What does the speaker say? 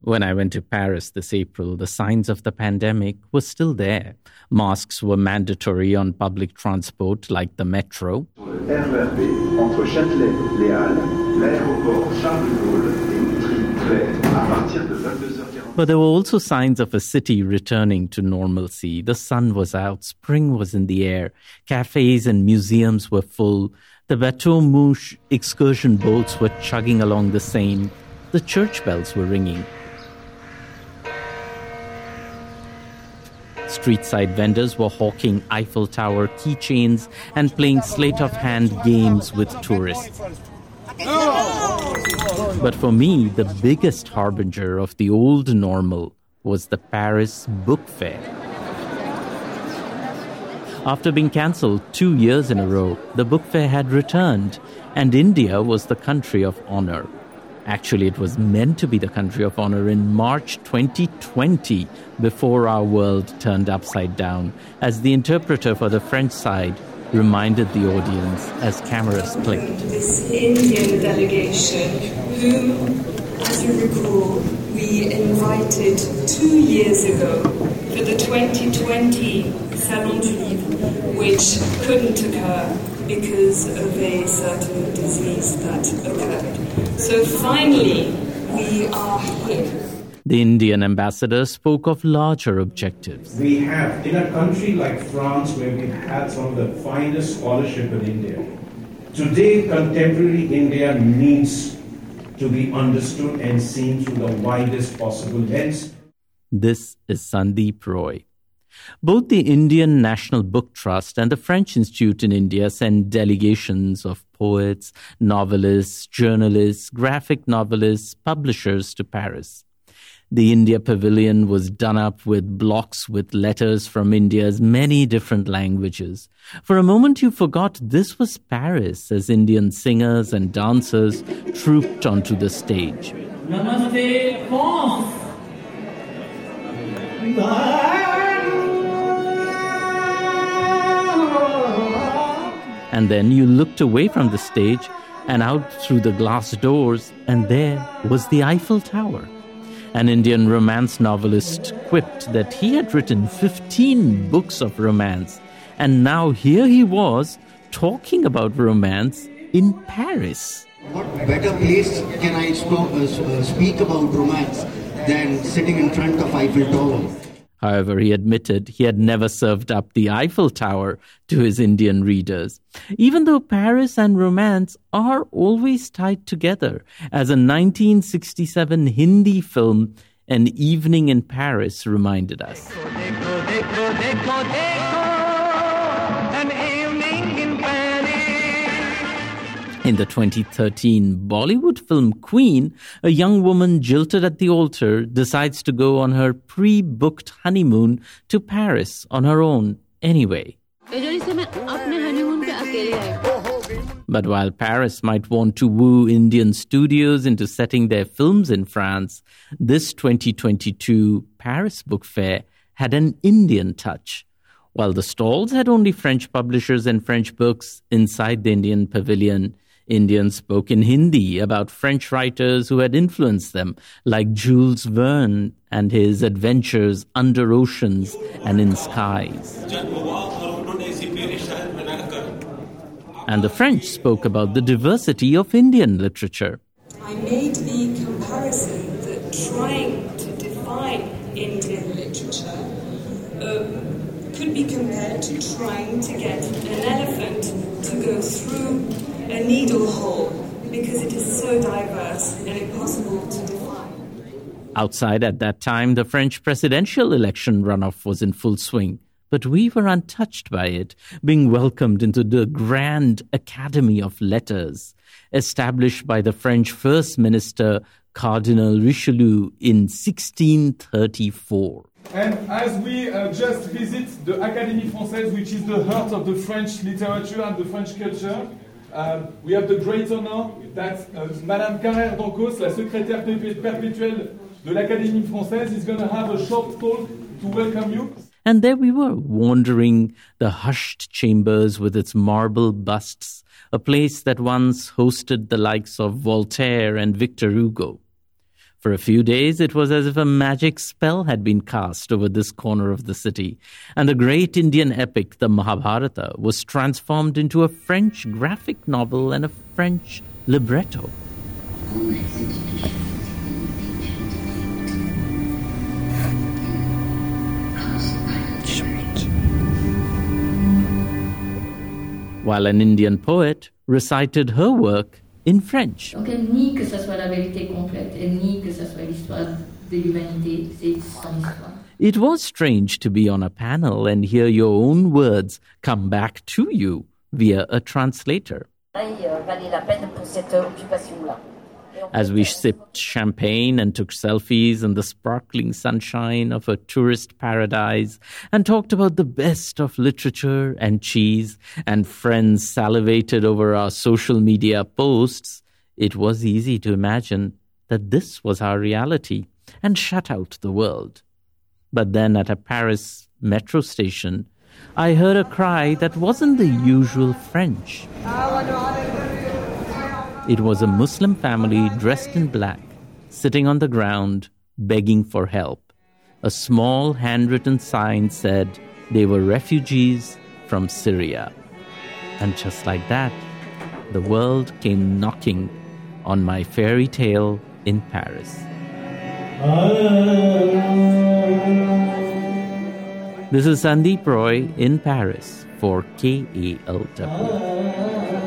When I went to Paris this April, the signs of the pandemic were still there. Masks were mandatory on public transport like the metro. RERB entre Châtelet, Les Halles, l'aéroport Charles de Gaulle et Utrecht à partir de 22h40. But there were also signs of a city returning to normalcy. The sun was out, spring was in the air, cafes and museums were full, the Bateau Mouche excursion boats were chugging along the Seine, the church bells were ringing. Street-side vendors were hawking Eiffel Tower keychains and playing sleight-of-hand games with tourists. But for me, the biggest harbinger of the old normal was the Paris Book Fair. After being cancelled 2 years in a row, the book fair had returned, and India was the country of honor. Actually, it was meant to be the country of honor in March 2020, before our world turned upside down, as the interpreter for the French side reminded the audience as cameras clicked. This Indian delegation, who, as you recall, we invited 2 years ago for the 2020 Salon du Livre, which couldn't occur because of a certain disease that occurred. So finally, we are here. The Indian ambassador spoke of larger objectives. We have, in a country like France, where we've had some of the finest scholarship in India, today contemporary India needs to be understood and seen through the widest possible lens. This is Sandeep Roy. Both the Indian National Book Trust and the French Institute in India send delegations of poets, novelists, journalists, graphic novelists, publishers to Paris. The India Pavilion was done up with blocks with letters from India's many different languages. For a moment you forgot this was Paris as Indian singers and dancers trooped onto the stage. Namaste, France! And then you looked away from the stage and out through the glass doors, and there was the Eiffel Tower. An Indian romance novelist quipped that he had written 15 books of romance, and now here he was talking about romance in Paris. What better place can I speak about romance than sitting in front of Eiffel Tower? However, he admitted he had never served up the Eiffel Tower to his Indian readers, even though Paris and romance are always tied together, as a 1967 Hindi film, An Evening in Paris, reminded us. In the 2013 Bollywood film Queen, a young woman jilted at the altar decides to go on her pre-booked honeymoon to Paris on her own anyway. But while Paris might want to woo Indian studios into setting their films in France, this 2022 Paris Book Fair had an Indian touch. While the stalls had only French publishers and French books inside the Indian pavilion, Indians spoke in Hindi about French writers who had influenced them, like Jules Verne and his adventures under oceans and in skies. And the French spoke about the diversity of Indian literature. I made the comparison that trying to define Indian literature could be compared to trying to get an elephant to go through a needle hole, because it is so diverse and impossible to define. Outside at that time, the French presidential election runoff was in full swing, but we were untouched by it, being welcomed into the Grand Academy of Letters, established by the French First Minister Cardinal Richelieu in 1634. And as we just visit the Académie Française, which is the heart of the French literature and the French culture, we have the great honor that Madame Carrère d'Ancos, la secrétaire perpétuelle de l'Académie Française, is going to have a short talk to welcome you. And there we were, wandering the hushed chambers with its marble busts, a place that once hosted the likes of Voltaire and Victor Hugo. For a few days, it was as if a magic spell had been cast over this corner of the city, and the great Indian epic, the Mahabharata, was transformed into a French graphic novel and a French libretto. While an Indian poet recited her work in French. Donc elle nie que ça soit la vérité complète, elle nie que ça soit l'histoire de l'humanité, c'est son histoire. It was strange to be on a panel and hear your own words come back to you via a translator. As we sipped champagne and took selfies in the sparkling sunshine of a tourist paradise and talked about the best of literature and cheese, and friends salivated over our social media posts, it was easy to imagine that this was our reality and shut out the world. But then at a Paris metro station, I heard a cry that wasn't the usual French. It was a Muslim family dressed in black, sitting on the ground, begging for help. A small handwritten sign said they were refugees from Syria. And just like that, the world came knocking on my fairy tale in Paris. This is Sandeep Roy in Paris for KALW.